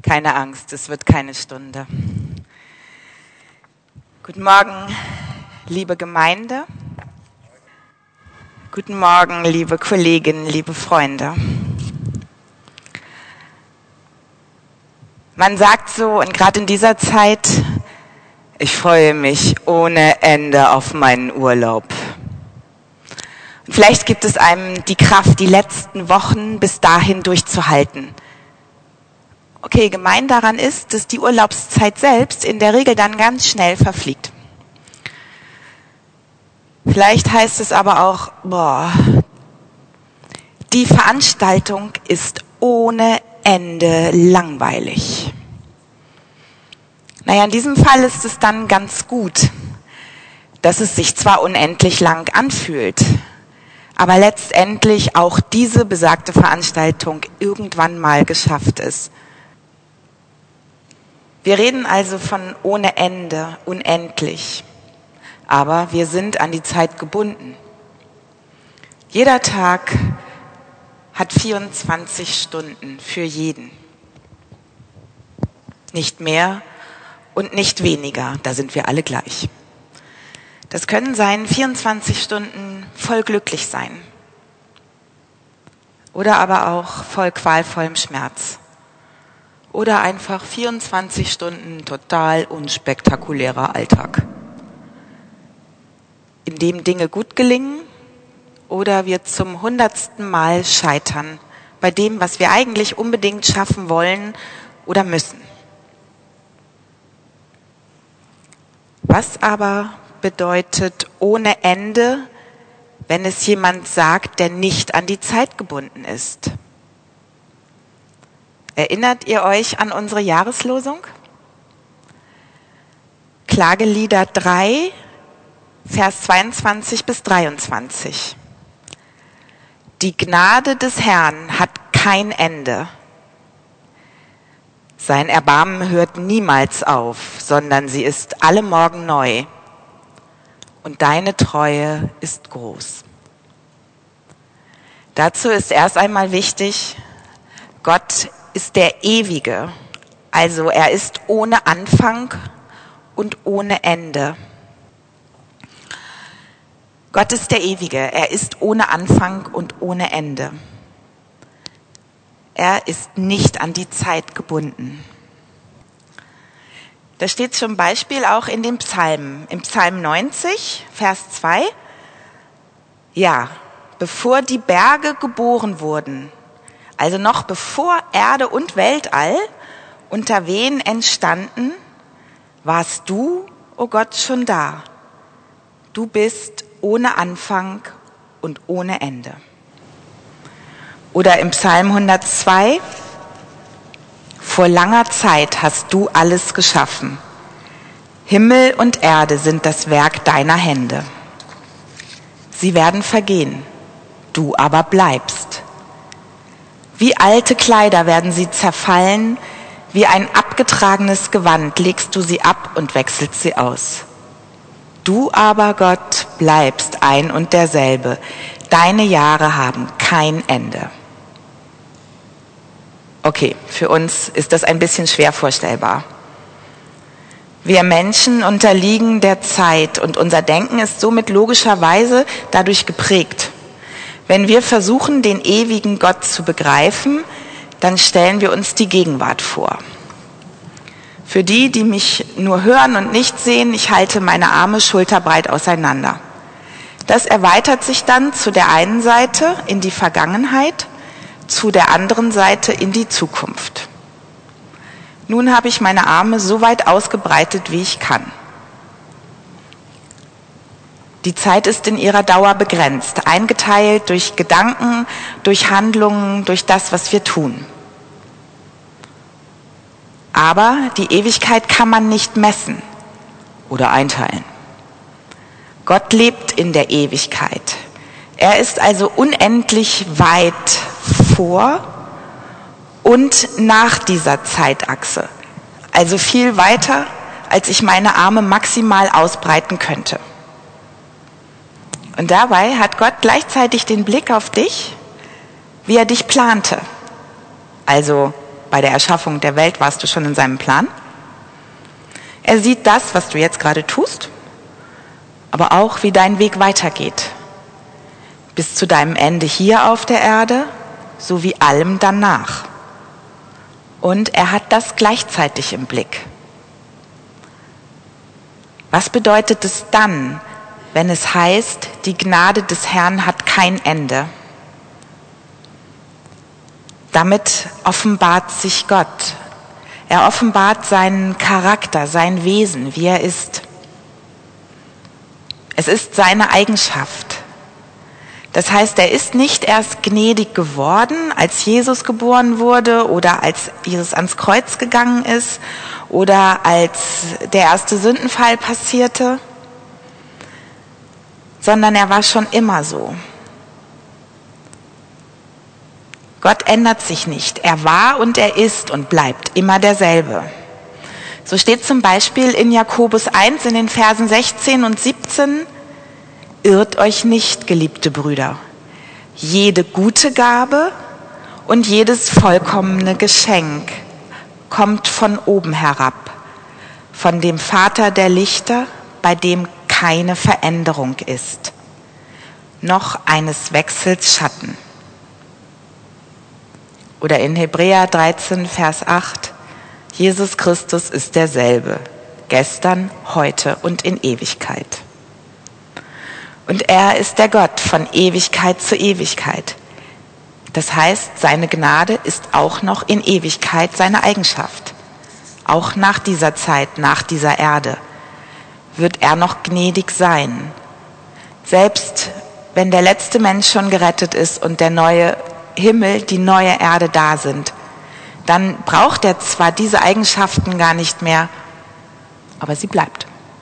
Keine Angst, es wird keine Stunde. Guten Morgen, liebe Gemeinde. Guten Morgen, liebe Kolleginnen, liebe Freunde. Man sagt so, und gerade in dieser Zeit, ich freue mich ohne Ende auf meinen Urlaub. Und vielleicht gibt es einem die Kraft, die letzten Wochen bis dahin durchzuhalten. Okay, gemein daran ist, dass die Urlaubszeit selbst in der Regel dann ganz schnell verfliegt. Vielleicht heißt es aber auch, die Veranstaltung ist ohne Ende langweilig. Naja, in diesem Fall ist es dann ganz gut, dass es sich zwar unendlich lang anfühlt, aber letztendlich auch diese besagte Veranstaltung irgendwann mal geschafft ist. Wir reden also von ohne Ende, unendlich. Aber wir sind an die Zeit gebunden. Jeder Tag hat 24 Stunden für jeden. Nicht mehr und nicht weniger, da sind wir alle gleich. Das können sein 24 Stunden voll glücklich sein. Oder aber auch voll qualvollem Schmerz. Oder einfach 24 Stunden total unspektakulärer Alltag, in dem Dinge gut gelingen oder wir zum 100. Mal scheitern bei dem, was wir eigentlich unbedingt schaffen wollen oder müssen. Was aber bedeutet ohne Ende, wenn es jemand sagt, der nicht an die Zeit gebunden ist? Erinnert ihr euch an unsere Jahreslosung? Klagelieder 3, Vers 22 bis 23. Die Gnade des Herrn hat kein Ende. Sein Erbarmen hört niemals auf, sondern sie ist alle Morgen neu. Und deine Treue ist groß. Dazu ist erst einmal wichtig, Gott ist der Ewige, also er ist ohne Anfang und ohne Ende. Gott ist der Ewige, er ist ohne Anfang und ohne Ende. Er ist nicht an die Zeit gebunden. Da steht zum Beispiel auch in den Psalmen, im Psalm 90, Vers 2, ja, bevor die Berge geboren wurden, also noch bevor Erde und Weltall unter Wehen entstanden, warst du, o Gott, schon da. Du bist ohne Anfang und ohne Ende. Oder im Psalm 102, vor langer Zeit hast du alles geschaffen. Himmel und Erde sind das Werk deiner Hände. Sie werden vergehen, du aber bleibst. Wie alte Kleider werden sie zerfallen, wie ein abgetragenes Gewand legst du sie ab und wechselst sie aus. Du aber, Gott, bleibst ein und derselbe. Deine Jahre haben kein Ende. Okay, für uns ist das ein bisschen schwer vorstellbar. Wir Menschen unterliegen der Zeit und unser Denken ist somit logischerweise dadurch geprägt. Wenn wir versuchen, den ewigen Gott zu begreifen, dann stellen wir uns die Gegenwart vor. Für die, die mich nur hören und nicht sehen, ich halte meine Arme schulterbreit auseinander. Das erweitert sich dann zu der einen Seite in die Vergangenheit, zu der anderen Seite in die Zukunft. Nun habe ich meine Arme so weit ausgebreitet, wie ich kann. Die Zeit ist in ihrer Dauer begrenzt, eingeteilt durch Gedanken, durch Handlungen, durch das, was wir tun. Aber die Ewigkeit kann man nicht messen oder einteilen. Gott lebt in der Ewigkeit. Er ist also unendlich weit vor und nach dieser Zeitachse. Also viel weiter, als ich meine Arme maximal ausbreiten könnte. Und dabei hat Gott gleichzeitig den Blick auf dich, wie er dich plante. Also bei der Erschaffung der Welt warst du schon in seinem Plan. Er sieht das, was du jetzt gerade tust, aber auch, wie dein Weg weitergeht. Bis zu deinem Ende hier auf der Erde, sowie allem danach. Und er hat das gleichzeitig im Blick. Was bedeutet es dann, wenn es heißt, die Gnade des Herrn hat kein Ende? Damit offenbart sich Gott. Er offenbart seinen Charakter, sein Wesen, wie er ist. Es ist seine Eigenschaft. Das heißt, er ist nicht erst gnädig geworden, als Jesus geboren wurde oder als Jesus ans Kreuz gegangen ist oder als der erste Sündenfall passierte, sondern er war schon immer so. Gott ändert sich nicht. Er war und er ist und bleibt immer derselbe. So steht zum Beispiel in Jakobus 1 in den Versen 16 und 17: Irrt euch nicht, geliebte Brüder. Jede gute Gabe und jedes vollkommene Geschenk kommt von oben herab, von dem Vater der Lichter, bei dem keine Veränderung ist, noch eines Wechsels Schatten. Oder in Hebräer 13, Vers 8: Jesus Christus ist derselbe, gestern, heute und in Ewigkeit. Und er ist der Gott von Ewigkeit zu Ewigkeit. Das heißt, seine Gnade ist auch noch in Ewigkeit seine Eigenschaft. Auch nach dieser Zeit, nach dieser Erde, wird er noch gnädig sein. Selbst wenn der letzte Mensch schon gerettet ist und der neue Himmel, die neue Erde da sind, dann braucht er zwar diese Eigenschaften gar nicht mehr, aber sie bleibt.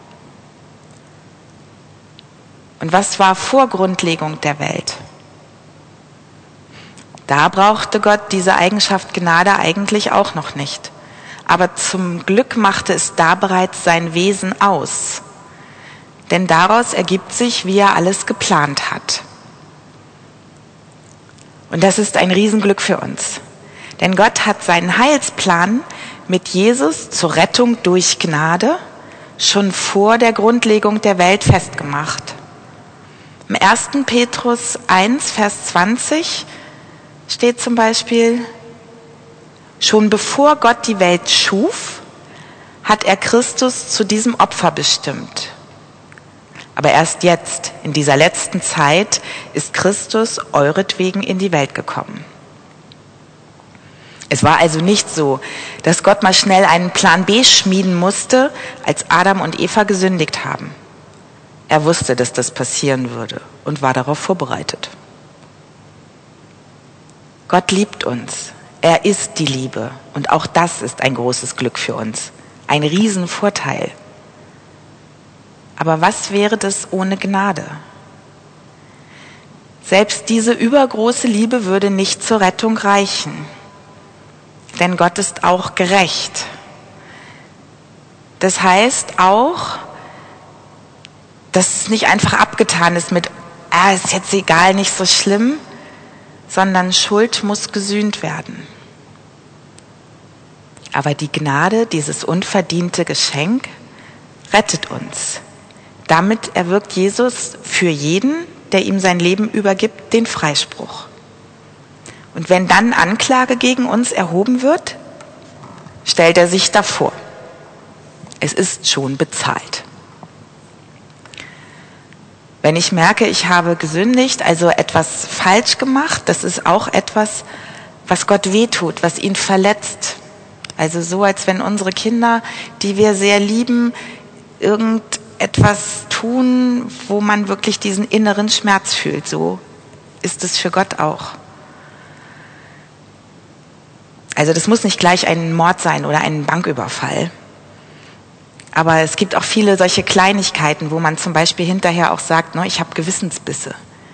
Und was war vor Grundlegung der Welt? Da brauchte Gott diese Eigenschaft Gnade eigentlich auch noch nicht. Aber zum Glück machte es da bereits sein Wesen aus. Denn daraus ergibt sich, wie er alles geplant hat. Und das ist ein Riesenglück für uns. Denn Gott hat seinen Heilsplan mit Jesus zur Rettung durch Gnade schon vor der Grundlegung der Welt festgemacht. Im 1. Petrus 1, Vers 20 steht zum Beispiel: Schon bevor Gott die Welt schuf, hat er Christus zu diesem Opfer bestimmt. Aber erst jetzt, in dieser letzten Zeit, ist Christus euretwegen in die Welt gekommen. Es war also nicht so, dass Gott mal schnell einen Plan B schmieden musste, als Adam und Eva gesündigt haben. Er wusste, dass das passieren würde und war darauf vorbereitet. Gott liebt uns. Er ist die Liebe. Und auch das ist ein großes Glück für uns. Ein Riesenvorteil. Aber was wäre das ohne Gnade? Selbst diese übergroße Liebe würde nicht zur Rettung reichen. Denn Gott ist auch gerecht. Das heißt auch, dass es nicht einfach abgetan ist mit, ist jetzt egal, nicht so schlimm, sondern Schuld muss gesühnt werden. Aber die Gnade, dieses unverdiente Geschenk, rettet uns. Damit erwirkt Jesus für jeden, der ihm sein Leben übergibt, den Freispruch. Und wenn dann Anklage gegen uns erhoben wird, stellt er sich davor. Es ist schon bezahlt. Wenn ich merke, ich habe gesündigt, also etwas falsch gemacht, das ist auch etwas, was Gott wehtut, was ihn verletzt. Also so, als wenn unsere Kinder, die wir sehr lieben, irgendetwas tun, wo man wirklich diesen inneren Schmerz fühlt. So ist es für Gott auch. Also das muss nicht gleich ein Mord sein oder ein Banküberfall. Aber es gibt auch viele solche Kleinigkeiten, wo man zum Beispiel hinterher auch sagt, ich habe Gewissensbisse.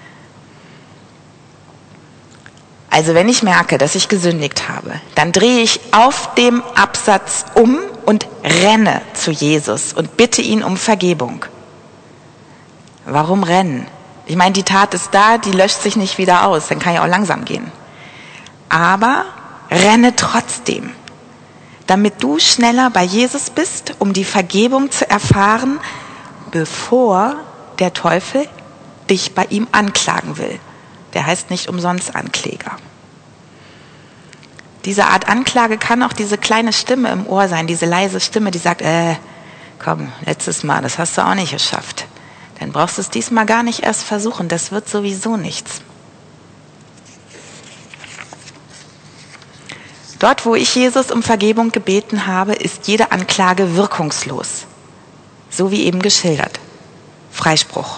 Also wenn ich merke, dass ich gesündigt habe, dann drehe ich auf dem Absatz um und renne zu Jesus und bitte ihn um Vergebung. Warum rennen? Ich meine, die Tat ist da, die löscht sich nicht wieder aus, dann kann ich auch langsam gehen. Aber renne trotzdem, damit du schneller bei Jesus bist, um die Vergebung zu erfahren, bevor der Teufel dich bei ihm anklagen will. Der heißt nicht umsonst Ankläger. Diese Art Anklage kann auch diese kleine Stimme im Ohr sein, diese leise Stimme, die sagt, komm, letztes Mal, das hast du auch nicht geschafft. Dann brauchst du es diesmal gar nicht erst versuchen, das wird sowieso nichts. Dort, wo ich Jesus um Vergebung gebeten habe, ist jede Anklage wirkungslos. So wie eben geschildert. Freispruch.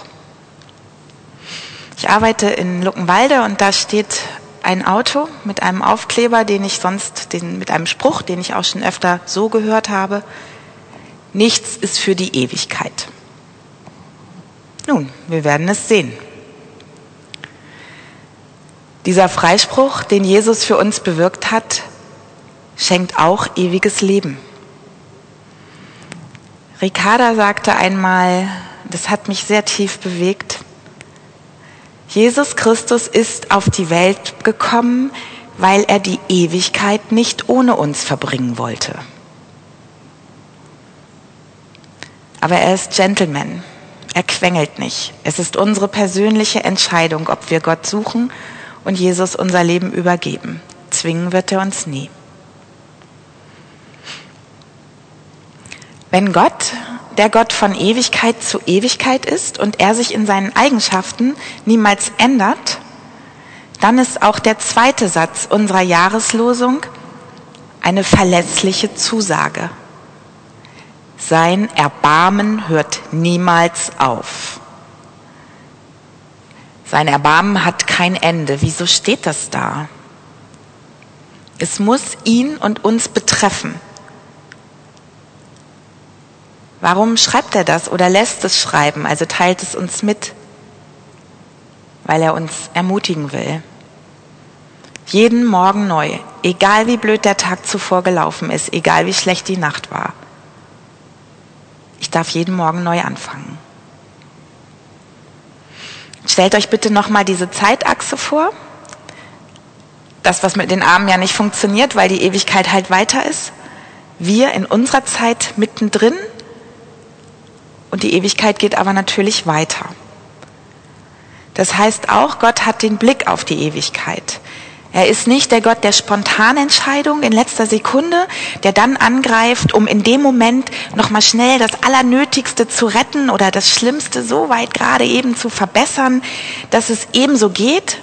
Ich arbeite in Luckenwalde und da steht ein Auto mit einem Aufkleber, mit einem Spruch, den ich auch schon öfter so gehört habe. Nichts ist für die Ewigkeit. Nun, wir werden es sehen. Dieser Freispruch, den Jesus für uns bewirkt hat, schenkt auch ewiges Leben. Ricarda sagte einmal, das hat mich sehr tief bewegt, Jesus Christus ist auf die Welt gekommen, weil er die Ewigkeit nicht ohne uns verbringen wollte. Aber er ist Gentleman, er quengelt nicht. Es ist unsere persönliche Entscheidung, ob wir Gott suchen und Jesus unser Leben übergeben. Zwingen wird er uns nie. Wenn Gott der Gott von Ewigkeit zu Ewigkeit ist und er sich in seinen Eigenschaften niemals ändert, dann ist auch der zweite Satz unserer Jahreslosung eine verlässliche Zusage. Sein Erbarmen hört niemals auf. Sein Erbarmen hat kein Ende. Wieso steht das da? Es muss ihn und uns betreffen. Warum schreibt er das oder lässt es schreiben, also teilt es uns mit? Weil er uns ermutigen will. Jeden Morgen neu, egal wie blöd der Tag zuvor gelaufen ist, egal wie schlecht die Nacht war. Ich darf jeden Morgen neu anfangen. Stellt euch bitte nochmal diese Zeitachse vor. Das, was mit den Armen ja nicht funktioniert, weil die Ewigkeit halt weiter ist. Wir in unserer Zeit mittendrin. Und die Ewigkeit geht aber natürlich weiter. Das heißt auch, Gott hat den Blick auf die Ewigkeit. Er ist nicht der Gott der Spontanentscheidung in letzter Sekunde, der dann angreift, um in dem Moment nochmal schnell das Allernötigste zu retten oder das Schlimmste so weit gerade eben zu verbessern, dass es ebenso geht.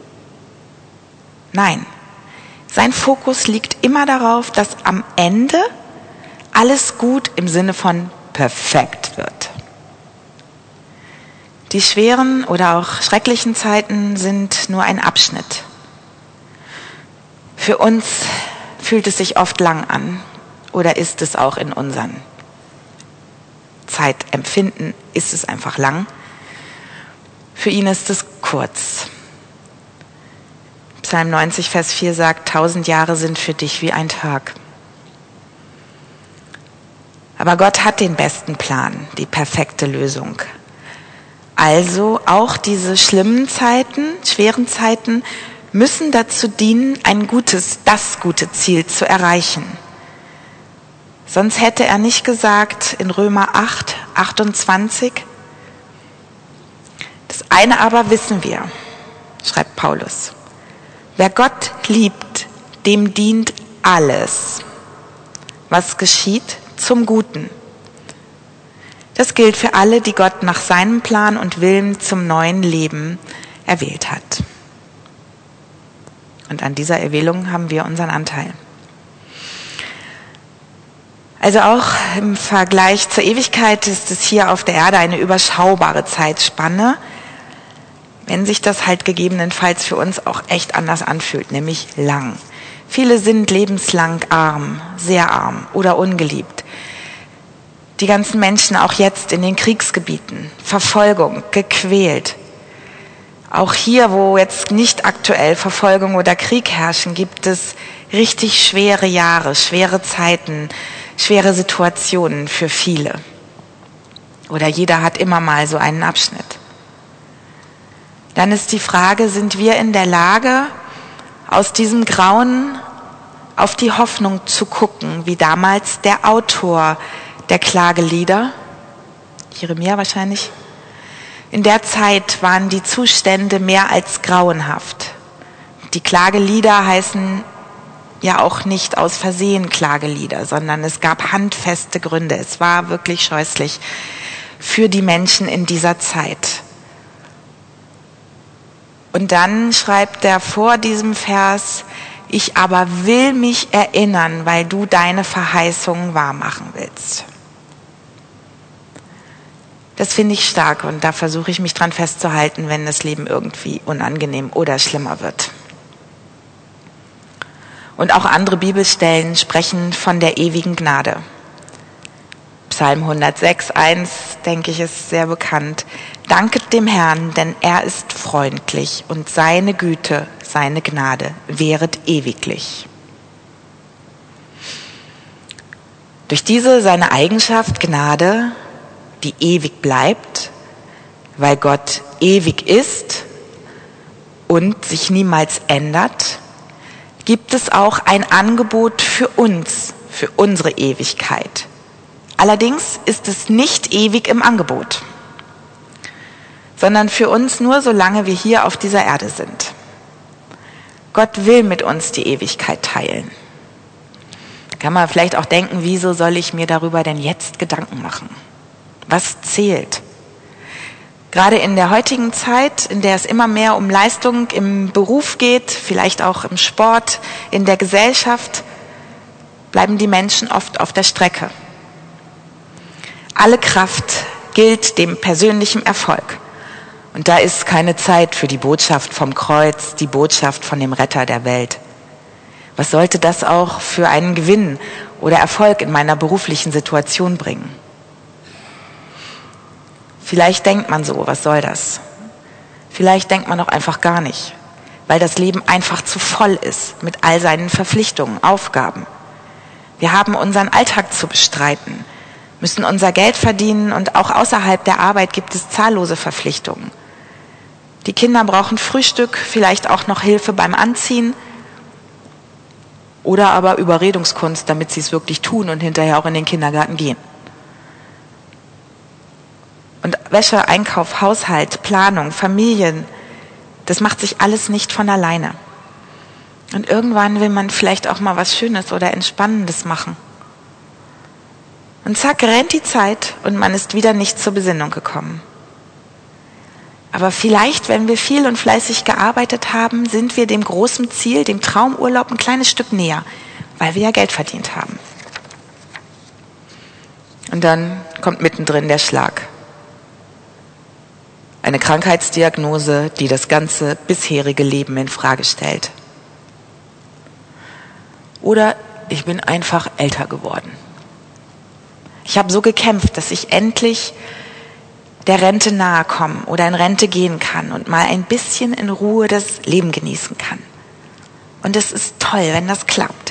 Nein, sein Fokus liegt immer darauf, dass am Ende alles gut im Sinne von perfekt wird. Die schweren oder auch schrecklichen Zeiten sind nur ein Abschnitt. Für uns fühlt es sich oft lang an oder ist es auch in unseren Zeitempfinden, ist es einfach lang. Für ihn ist es kurz. Psalm 90, Vers 4 sagt, 1000 Jahre sind für dich wie ein Tag. Aber Gott hat den besten Plan, die perfekte Lösung. Also auch diese schlimmen Zeiten, schweren Zeiten, müssen dazu dienen, das gute Ziel zu erreichen. Sonst hätte er nicht gesagt in Römer 8, 28, das eine aber wissen wir, schreibt Paulus. Wer Gott liebt, dem dient alles, was geschieht, zum Guten. Das gilt für alle, die Gott nach seinem Plan und Willen zum neuen Leben erwählt hat. Und an dieser Erwählung haben wir unseren Anteil. Also auch im Vergleich zur Ewigkeit ist es hier auf der Erde eine überschaubare Zeitspanne, wenn sich das halt gegebenenfalls für uns auch echt anders anfühlt, nämlich lang. Viele sind lebenslang arm, sehr arm oder ungeliebt. Die ganzen Menschen auch jetzt in den Kriegsgebieten, Verfolgung, gequält. Auch hier, wo jetzt nicht aktuell Verfolgung oder Krieg herrschen, gibt es richtig schwere Jahre, schwere Zeiten, schwere Situationen für viele. Oder jeder hat immer mal so einen Abschnitt. Dann ist die Frage, sind wir in der Lage, aus diesem Grauen auf die Hoffnung zu gucken, wie damals der Autor der Klagelieder, Jeremia wahrscheinlich. In der Zeit waren die Zustände mehr als grauenhaft. Die Klagelieder heißen ja auch nicht aus Versehen Klagelieder, sondern es gab handfeste Gründe. Es war wirklich scheußlich für die Menschen in dieser Zeit. Und dann schreibt er vor diesem Vers: Ich aber will mich erinnern, weil du deine Verheißungen wahrmachen willst. Das finde ich stark und da versuche ich mich dran festzuhalten, wenn das Leben irgendwie unangenehm oder schlimmer wird. Und auch andere Bibelstellen sprechen von der ewigen Gnade. Psalm 106,1, denke ich, ist sehr bekannt. Danket dem Herrn, denn er ist freundlich und seine Güte, seine Gnade währet ewiglich. Durch diese seine Eigenschaft Gnade, die ewig bleibt, weil Gott ewig ist und sich niemals ändert, gibt es auch ein Angebot für uns, für unsere Ewigkeit. Allerdings ist es nicht ewig im Angebot, sondern für uns nur, solange wir hier auf dieser Erde sind. Gott will mit uns die Ewigkeit teilen. Da kann man vielleicht auch denken, wieso soll ich mir darüber denn jetzt Gedanken machen? Was zählt? Gerade in der heutigen Zeit, in der es immer mehr um Leistung im Beruf geht, vielleicht auch im Sport, in der Gesellschaft, bleiben die Menschen oft auf der Strecke. Alle Kraft gilt dem persönlichen Erfolg. Und da ist keine Zeit für die Botschaft vom Kreuz, die Botschaft von dem Retter der Welt. Was sollte das auch für einen Gewinn oder Erfolg in meiner beruflichen Situation bringen? Vielleicht denkt man so, was soll das? Vielleicht denkt man auch einfach gar nicht, weil das Leben einfach zu voll ist mit all seinen Verpflichtungen, Aufgaben. Wir haben unseren Alltag zu bestreiten, müssen unser Geld verdienen und auch außerhalb der Arbeit gibt es zahllose Verpflichtungen. Die Kinder brauchen Frühstück, vielleicht auch noch Hilfe beim Anziehen oder aber Überredungskunst, damit sie es wirklich tun und hinterher auch in den Kindergarten gehen. Und Wäsche, Einkauf, Haushalt, Planung, Familien, das macht sich alles nicht von alleine. Und irgendwann will man vielleicht auch mal was Schönes oder Entspannendes machen. Und zack, rennt die Zeit und man ist wieder nicht zur Besinnung gekommen. Aber vielleicht, wenn wir viel und fleißig gearbeitet haben, sind wir dem großen Ziel, dem Traumurlaub, ein kleines Stück näher, weil wir ja Geld verdient haben. Und dann kommt mittendrin der Schlag. Eine Krankheitsdiagnose, die das ganze bisherige Leben in Frage stellt. Oder ich bin einfach älter geworden. Ich habe so gekämpft, dass ich endlich der Rente nahe komme oder in Rente gehen kann und mal ein bisschen in Ruhe das Leben genießen kann. Und es ist toll, wenn das klappt.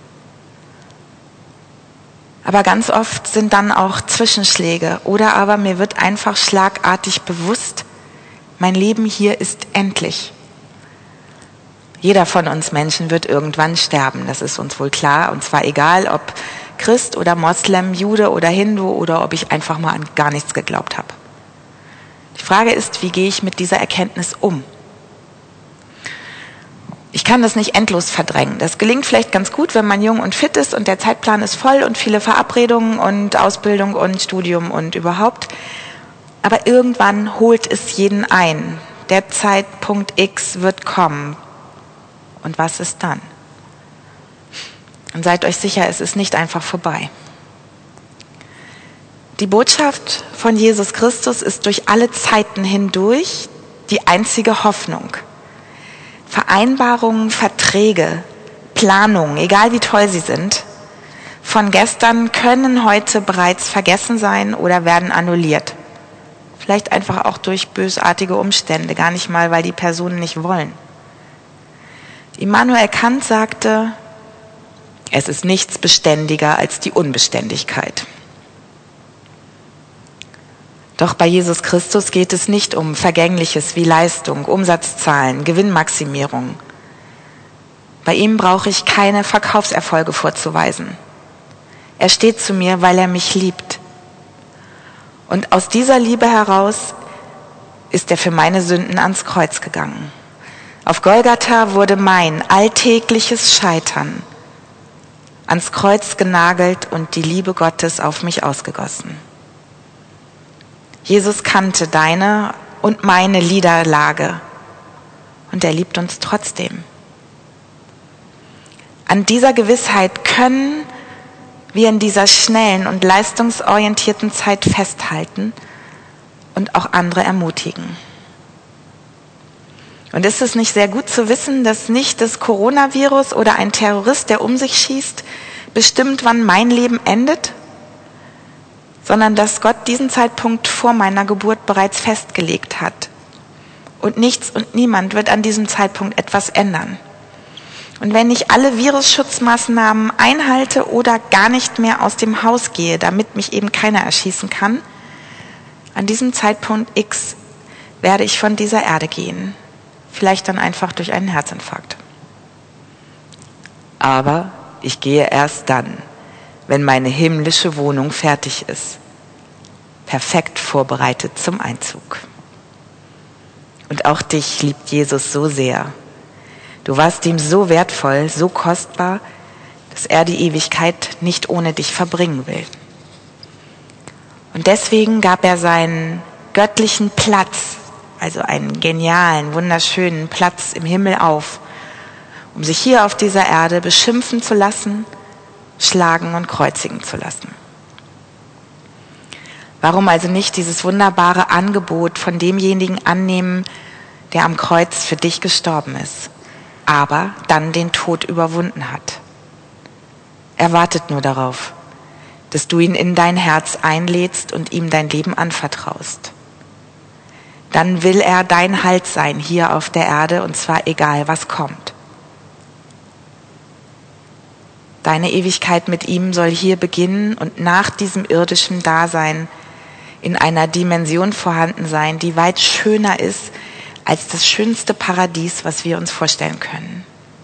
Aber ganz oft sind dann auch Zwischenschläge oder aber mir wird einfach schlagartig bewusst, mein Leben hier ist endlich. Jeder von uns Menschen wird irgendwann sterben, das ist uns wohl klar. Und zwar egal, ob Christ oder Moslem, Jude oder Hindu oder ob ich einfach mal an gar nichts geglaubt habe. Die Frage ist, wie gehe ich mit dieser Erkenntnis um? Ich kann das nicht endlos verdrängen. Das gelingt vielleicht ganz gut, wenn man jung und fit ist und der Zeitplan ist voll und viele Verabredungen und Ausbildung und Studium und überhaupt. Aber irgendwann holt es jeden ein. Der Zeitpunkt X wird kommen. Und was ist dann? Und seid euch sicher, es ist nicht einfach vorbei. Die Botschaft von Jesus Christus ist durch alle Zeiten hindurch die einzige Hoffnung. Vereinbarungen, Verträge, Planungen, egal wie toll sie sind, von gestern können heute bereits vergessen sein oder werden annulliert. Vielleicht einfach auch durch bösartige Umstände, gar nicht mal, weil die Personen nicht wollen. Immanuel Kant sagte, es ist nichts beständiger als die Unbeständigkeit. Doch bei Jesus Christus geht es nicht um Vergängliches wie Leistung, Umsatzzahlen, Gewinnmaximierung. Bei ihm brauche ich keine Verkaufserfolge vorzuweisen. Er steht zu mir, weil er mich liebt. Und aus dieser Liebe heraus ist er für meine Sünden ans Kreuz gegangen. Auf Golgatha wurde mein alltägliches Scheitern ans Kreuz genagelt und die Liebe Gottes auf mich ausgegossen. Jesus kannte deine und meine Niederlage und er liebt uns trotzdem. An dieser Gewissheit können wir in dieser schnellen und leistungsorientierten Zeit festhalten und auch andere ermutigen. Und ist es nicht sehr gut zu wissen, dass nicht das Coronavirus oder ein Terrorist, der um sich schießt, bestimmt, wann mein Leben endet, sondern dass Gott diesen Zeitpunkt vor meiner Geburt bereits festgelegt hat. Und nichts und niemand wird an diesem Zeitpunkt etwas ändern. Und wenn ich alle Virusschutzmaßnahmen einhalte oder gar nicht mehr aus dem Haus gehe, damit mich eben keiner erschießen kann, an diesem Zeitpunkt X werde ich von dieser Erde gehen. Vielleicht dann einfach durch einen Herzinfarkt. Aber ich gehe erst dann, wenn meine himmlische Wohnung fertig ist. Perfekt vorbereitet zum Einzug. Und auch dich liebt Jesus so sehr. Du warst ihm so wertvoll, so kostbar, dass er die Ewigkeit nicht ohne dich verbringen will. Und deswegen gab er seinen göttlichen Platz, also einen genialen, wunderschönen Platz im Himmel auf, um sich hier auf dieser Erde beschimpfen zu lassen, schlagen und kreuzigen zu lassen. Warum also nicht dieses wunderbare Angebot von demjenigen annehmen, der am Kreuz für dich gestorben ist, aber dann den Tod überwunden hat? Er wartet nur darauf, dass du ihn in dein Herz einlädst und ihm dein Leben anvertraust. Dann will er dein Halt sein hier auf der Erde, und zwar egal, was kommt. Deine Ewigkeit mit ihm soll hier beginnen und nach diesem irdischen Dasein in einer Dimension vorhanden sein, die weit schöner ist als das schönste Paradies, was wir uns vorstellen können.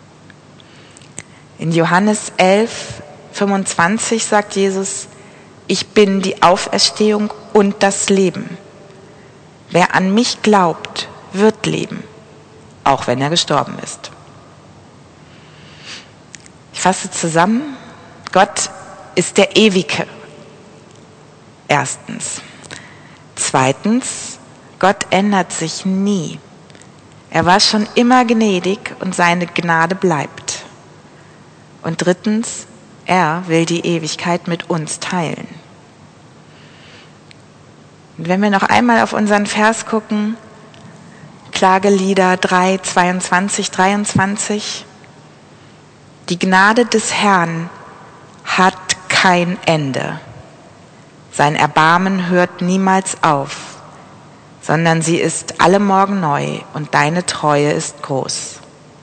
In Johannes 11:25 sagt Jesus: Ich bin die Auferstehung und das Leben. Wer an mich glaubt, wird leben, auch wenn er gestorben ist. Ich fasse zusammen: Gott ist der Ewige. Erstens. Zweitens, Gott ändert sich nie. Er war schon immer gnädig und seine Gnade bleibt. Und drittens, er will die Ewigkeit mit uns teilen. Und wenn wir noch einmal auf unseren Vers gucken, Klagelieder 3, 22, 23, die Gnade des Herrn hat kein Ende. Sein Erbarmen hört niemals auf, sondern sie ist alle Morgen neu und deine Treue ist groß.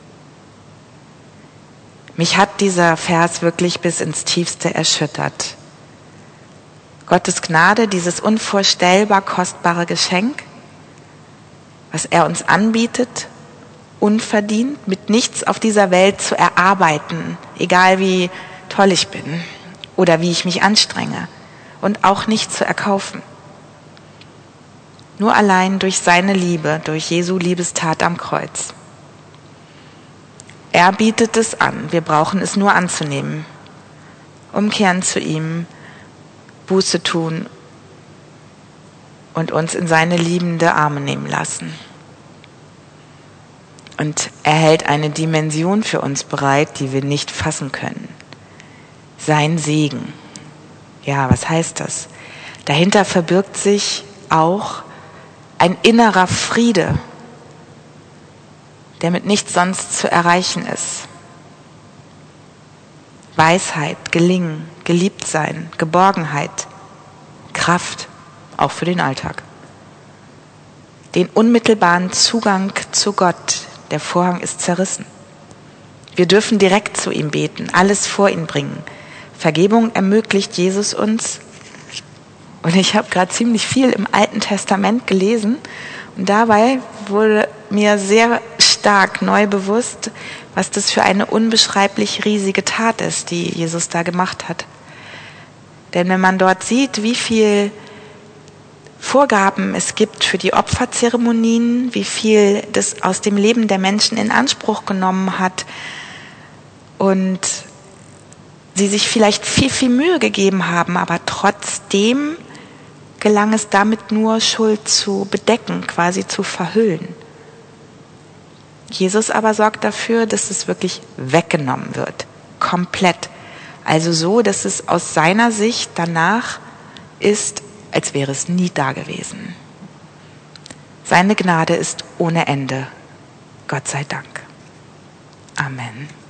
Mich hat dieser Vers wirklich bis ins Tiefste erschüttert. Gottes Gnade, dieses unvorstellbar kostbare Geschenk, was er uns anbietet, unverdient, mit nichts auf dieser Welt zu erarbeiten, egal wie toll ich bin oder wie ich mich anstrenge, und auch nicht zu erkaufen. Nur allein durch seine Liebe, durch Jesu Liebestat am Kreuz. Er bietet es an, wir brauchen es nur anzunehmen, umkehren zu ihm, Buße tun und uns in seine liebende Arme nehmen lassen. Und er hält eine Dimension für uns bereit, die wir nicht fassen können. Sein Segen. Ja, was heißt das? Dahinter verbirgt sich auch ein innerer Friede, der mit nichts sonst zu erreichen ist. Weisheit, Gelingen, Geliebtsein, Geborgenheit, Kraft, auch für den Alltag. Den unmittelbaren Zugang zu Gott, der Vorhang ist zerrissen. Wir dürfen direkt zu ihm beten, alles vor ihn bringen. Vergebung ermöglicht Jesus uns. Und ich habe gerade ziemlich viel im Alten Testament gelesen und dabei wurde mir sehr stark neu bewusst, was das für eine unbeschreiblich riesige Tat ist, die Jesus da gemacht hat. Denn wenn man dort sieht, wie viel Vorgaben es gibt für die Opferzeremonien, wie viel das aus dem Leben der Menschen in Anspruch genommen hat und sie sich vielleicht viel, viel Mühe gegeben haben, aber trotzdem gelang es damit nur, Schuld zu bedecken, quasi zu verhüllen. Jesus aber sorgt dafür, dass es wirklich weggenommen wird, komplett. Also so, dass es aus seiner Sicht danach ist, als wäre es nie da gewesen. Seine Gnade ist ohne Ende. Gott sei Dank. Amen.